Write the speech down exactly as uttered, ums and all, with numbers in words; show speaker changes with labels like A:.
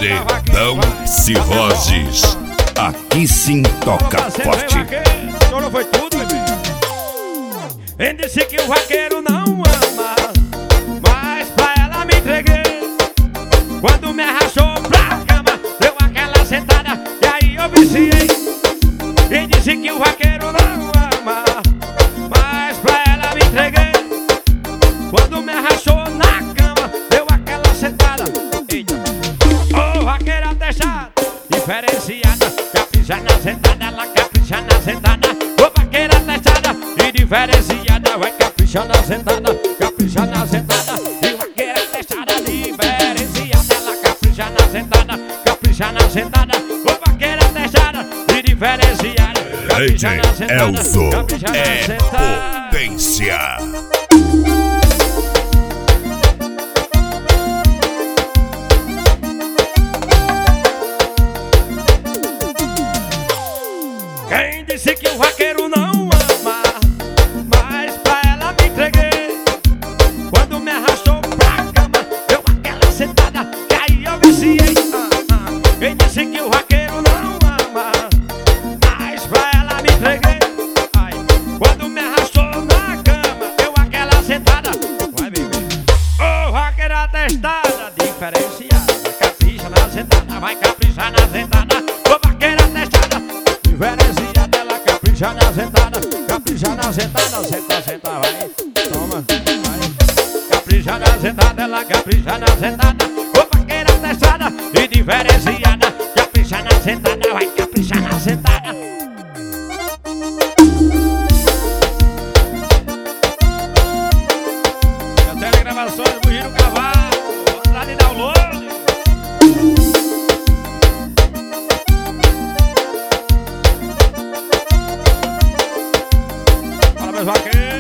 A: Paredão Cirroses. Aqui sim toca forte.
B: Chorou foi tudo, bebê. Ele disse que o vaqueiro não ama, mas pra ela me entreguei. Quando me arrastou pra cama, deu aquela sentada e aí eu viciei. Ele disse que o vaqueiro não ama, mas pra ela me entreguei. Quando me arrastou na cama, deu aquela sentada. Eita. Ô, vaqueira atestada, diferenciada, capricha na sentada, ela capricha na sentada. Ô, vaqueira atestada e diferenciada, vai capricha na sentada, capricha na sentada. E vaqueira atestada, diferenciada, ela capricha na sentada, capricha na sentada. Ô, vaqueira atestada e diferenciada, capricha na sentada,
A: Elzo
B: capricha na
A: é
B: sentada.
A: potência.
B: Quem disse que o vaqueiro não ama, mas pra ela me entreguei. Quando me arrastou pra cama, deu aquela sentada e aí eu viciei. ah, ah. Quem disse que o vaqueiro não ama, mas pra ela me entreguei. Ai. Quando me arrastou na cama, deu aquela sentada. Vai, bebê. Ô, vaqueira atestada, diferenciada, capricha na sentada, vai caprichar na sentada. Ô, vaqueira atestada, diferenciada, ela capricha na sentada, capricha na sentada, senta, senta, vai, toma, vai. Capricha na sentada, ela capricha na sentada. Ô, vaqueira atestada e diferenciada, capricha na sentada, vai caprichar na sentada. A telegravações do Giro Cavalo, lá de download. Fala, meus vaqueiros.